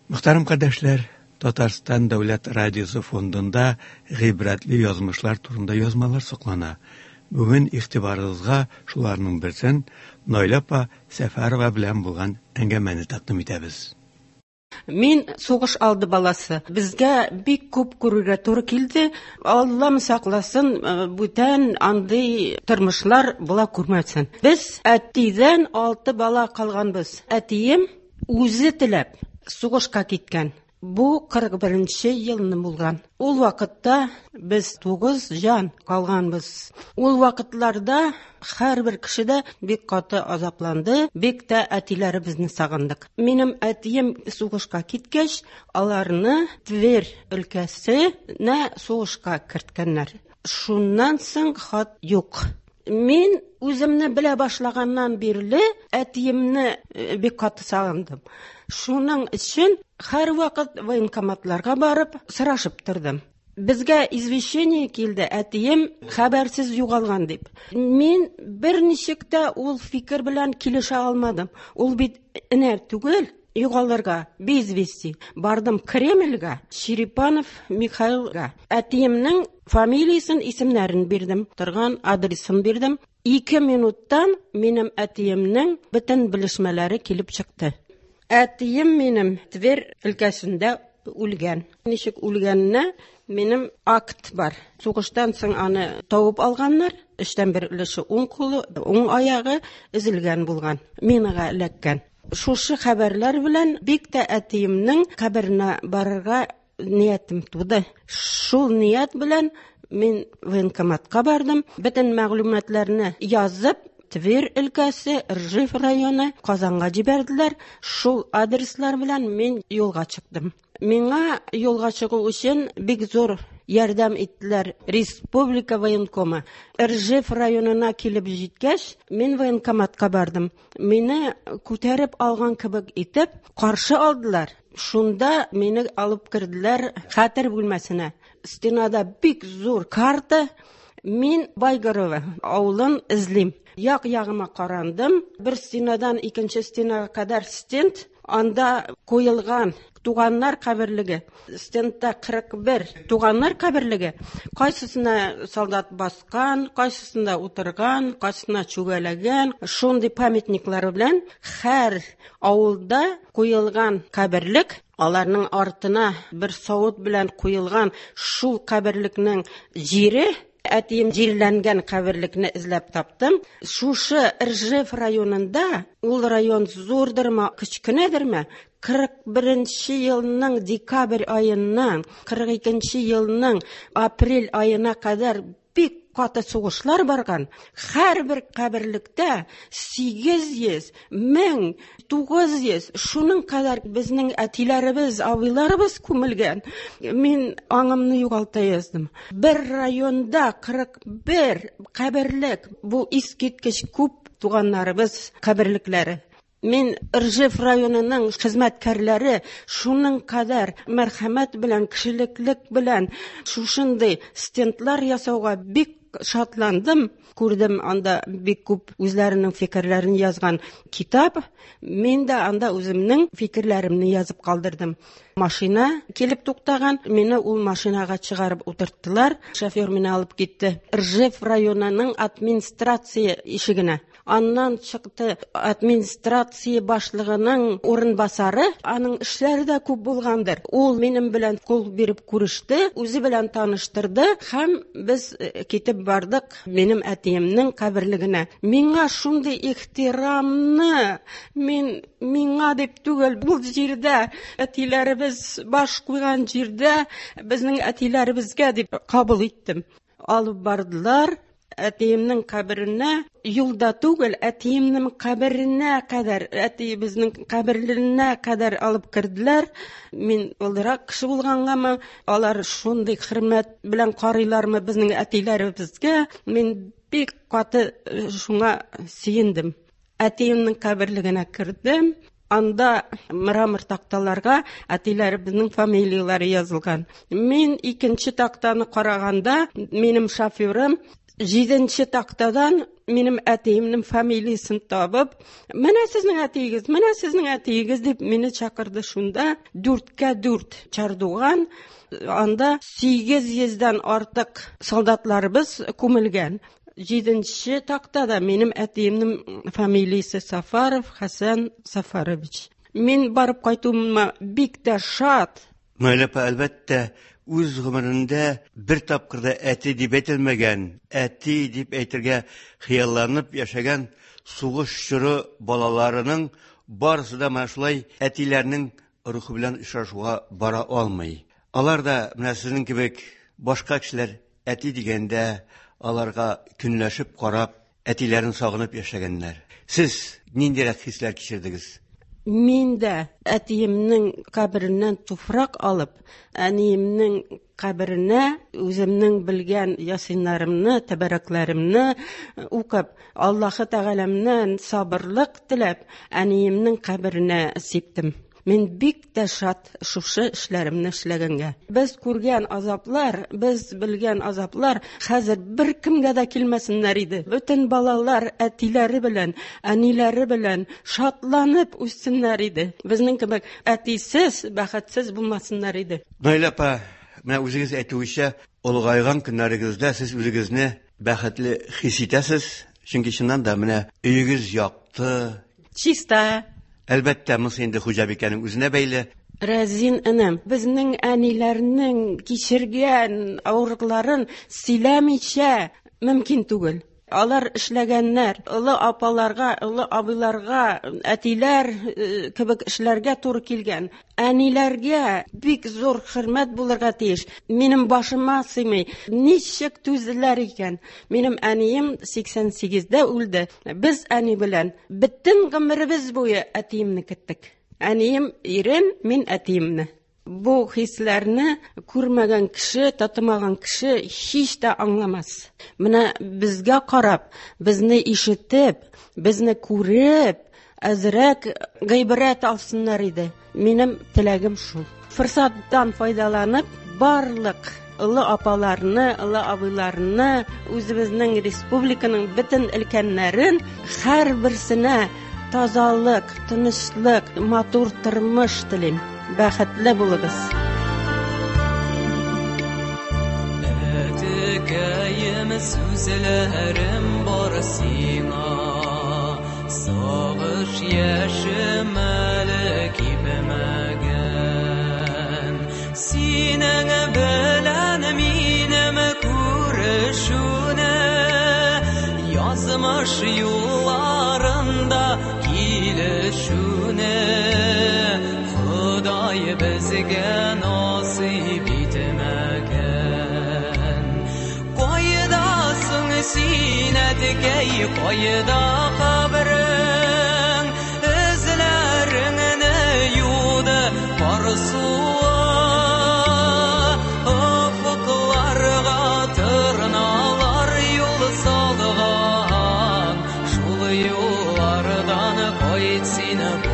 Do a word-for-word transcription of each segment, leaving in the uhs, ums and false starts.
Мөхтәрәм кардәшләр, Татарстан дәүләт радиосы фондында гыйбрәтле язмышлар турында язмалар саклана. Бүген игътибарыгызга шуларның берсен Наилә апа Сәфәрова белән булган әңгәмәне тәкъдим итәбез. Мин сугыш алды баласы. Безгә бик күп күрергә туры килде. Аллам сакласын, бүтән андый тормышлар була күрмәсен. Без әтидән алты бала калганбыз. Әтием үзе теләп сугышка киткән. Бу кырык беренче елны булган. Ул вакытта без тугыз җан калганбыз. Ул вакытларда һәрбер кеше дә бик каты азапланды, бик тә әтиләребезне сагындык. Минем әтием сугышка киткәч, аларны Тверь өлкәсенә сугышка керткәннәр. Шуннан соң хат юк. Мин үземне белә башлаганнан бирле әтиемне бик каты сагындым. Шуның өчен һәр вакыт военкоматларга барып сорашып тордым. Безгә извещение килде, әтием хәбәрсез югалган дип. Мин берничек тә ул фикер белән килешә алмадым. Ул бит энә түгел, югалырга, безвести. Бардым Кремльгә, Черепанов Михаилга. Әтиемнең фамилиясын, исемнәрен бирдем, торган адресын бирдем. Ике минуттан минем әтиемнең бөтен белешмәләре килеп чыкты. Әтием минем Тверь өлкәсендә үлгән. Ничек үлгәненә минем акт бар. Сугыштан соң аны табып алганнар. Эштән бер өлеше уң кулы, уң аягы изелгән булган. Минга эләккән. Шушы хәбәрләр белән бик тә әтиемнең каберенә барырга ниятем туды. Шул ният белән мин военкоматка бардым. Бөтен мәгълүматларны язып, Тверь өлкәсе, Ржев районы, Казанга җибәрделәр. Шул адреслар белән мин юлга чыктым. Миңа юлга чыгу өчен бик зур ярдәм иттеләр Республика военкомы. Ржев районына килеп җиткәч, мин военкоматка бардым. Мине күтәреп алган кебек итеп каршы алдылар. Шунда мине алып керделәр хәтер бүлмәсенә. Стенада бик зур карта. Мин Байгорова авылын эзлим. Як-ягыма карандым. Бер стенадан икенче стенага кадәр стенд. Анда куелган туганнар каберлеге. Стендта кырык бер туганнар каберлеге. Кайсысына солдат баскан, кайсысында утырган, кайсысына чүгәләгән. Шундый памятниклары белән һәр авылда куелган каберлек. Аларның артына бер савыт белән куелган шул каберлекнең җире. Әтием җирләнгән каберлекне эзләп таптым. Шушы Ржев районында, ул район зурдырмы, кечкенәдерме, кырык беренче елның декабрь аеннан кырык икенче елның апрель аена кадәр бик каты сугышлар барган. Һәрбер каберлектә сигез йөз, мең, тугыз йөз, шуның кадәр безнең әтиләребез, абыйларыбыз күмелгән. Мин аңымны югалта яздым. Бер районда кырык бер каберлек, бу искиткеч күп туганнарыбыз каберлекләре. Мин Ржев районының хезмәткәрләре шуның кадәр мәрхәмәт белән, кешелеклек белән шушындый стендлар ясауга бик шатландым. Күрдем анда бик күп үзләренең фикерләрен язган китап. Мин дә анда үземнең фикерләремне язып калдырдым. Машина килеп туктаган, мине ул машинага чыгарып утырттылар. Шофер мине алып китте Ржев районының администрация ишегенә. Аннан чыкты администрация башлыгының урынбасары, аның эшләре дә күп булгандыр. Ул минем белән кул биреп күреште, үзе белән таныштырды һәм без китеп бардык минем әтиемнең каберлегенә. Миңа шундый ихтирамны, мин миңа дип түгел, бу җирдә әтиләребез баш куйган җирдә безнең әтиләребезгә дип кабул иттем. Алып бардылар әтиемнең каберенә, юлда түгел, әтиемнең каберенә кадәр, әтиебезнең каберлегенә кадәр алып керделәр. Мин олырак кеше булгангамы, алар шундый хөрмәт белән карыйлармы безнең әтиләребезгә. Мин бик каты шуңа сөендем. Әтиемнең каберлегенә кердем. Анда мрамор такталарга әтиләребезнең фамилиялары язылган. Мин икенче тактаны караганда, минем шоферым җиденче тактадан минем әтиемнең фамилиясын табып, менә сезнең әтиегез, менә сезнең әтиегез дип мине чакырды шунда, дүрткә дүрт чардуган, анда сигез йөздән артык солдатларыбыз күмелгән. Җиденче тактада минем әтиемнең фамилиясе Сафаров Хәсән Сафарович. Мин барып кайтуыма бик тә шат. Мәләпә, әлбәттә, үз гомерендә бер тапкырда әти дип әйтелмәгән, әти дип әйтергә хыялланып яшәгән сугыш чоры балаларының барысы да менә шулай әтиләрнең рухы белән ишашуга бара алмый. Алар да менә сезнең кебек башка кешеләр әти дигәндә аларга көнләшеп карап, әтиләрен сагынып яшәгәннәр. Сез ниндирәк хисләр кичердегез? Мин дә әтиемнең кабереннән туфрак алып, әниемнең каберенә үземнең белгән ясиннарымны, тәбәрәкләремне укып, Аллаһы Тәгаләмнән сабырлык теләп, әниемнең каберенә сиптем. Мин бик тә шат шушы эшләремне эшләгәнгә. Без күргән азаплар, без белгән азаплар хәзер бер кемгә дә килмәсеннәр иде. Бөтен балалар әтиләре белән, әниләре белән шатланып үссеннәр иде. Безнең кебек әтисез, бәхетсез булмасыннар иде. Наиләпә, менә үзегез әйтүегезчә, олыгайган көннәрегездә сез үзегезне бәхетле хис итәсез, чөнки чыннан да менә өегез якты, чиста. Әлбәттә, мосы инде хуҗабикәнең үзенә бәйле. Рәзин энем, безнең әниләрнең кичергән авырлыкларын сөйләмичә мөмкин түгел. Алар эшләгәннәр, олы апаларга, олы абыйларга, әтиләр кебек эшләргә туры килгән. Әниләргә бик зур хөрмәт булырга тиеш. Минем башыма сыймый. Ничек түзделәр икән? Минем әнием сиксән сигездә үлде. Без әни белән бөтен гомеребез буе әтиемне көттек. Әнием ирен, мин әтиемне. Бу хисләрне күрмәгән кеше, татымаган кеше һич тә аңламас. Менә безгә карап, безне ишетеп, безне күреп, әзрәк гыйбрәт алсыннар иде. Минем теләгем шул. Фырсаттан файдаланып, барлык олы апаларны, олы абыйларны, үзебезнең республиканың бөтен өлкәннәрен һәрберсенә тазалык, тынычлык, матур тормыш телим. Бәхетле булыгыз. Әтекәем сүзләрем бар сиңа, сагыш яшем әле кипмәгән. Синең белән минем күрешүне, язмыш юлларында килешүне, Худай безгә насыйп итмәгән. Кайдасың син әткәй, кайда кабрең? Эзләреңне юды кар суы, офыкларга тырналар юл салган. Шул юллардан кайт син бу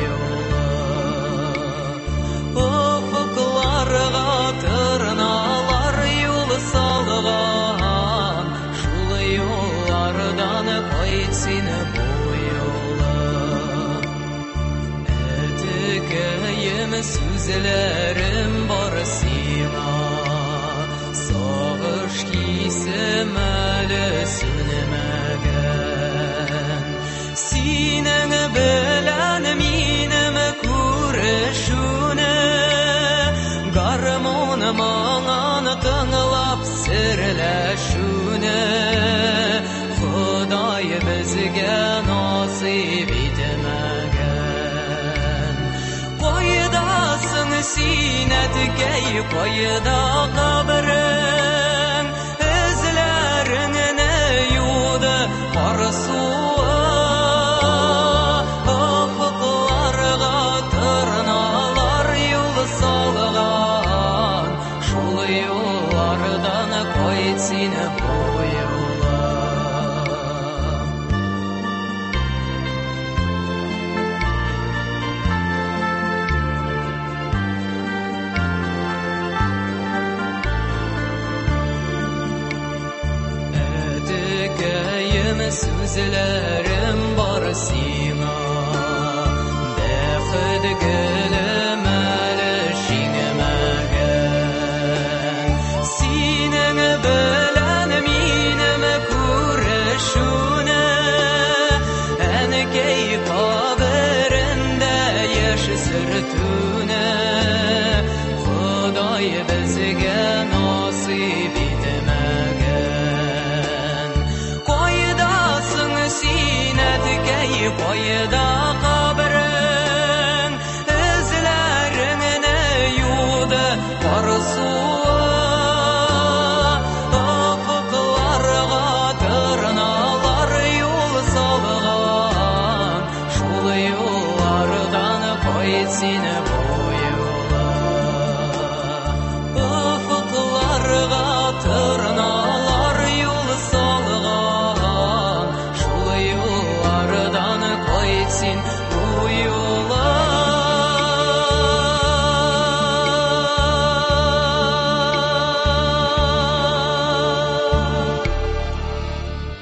тырналар юл салган, шул юллардан кайт син бу юлы. Әтекәем сүзләрем бар сиңа, сагыш хисем әле сүнмәгән. Синең белән минем күрешүне, гармон маңан тыңлап серләшүне, Худай безгә насыйп итмәгән. Кайдасың син әткәй, кайда кабрең? Эзләреңне юды кар суы, офыкларга тырналар юл салган. Шул юллардан кайт син бу юлы. сүзләрем бар сиңа, бәхет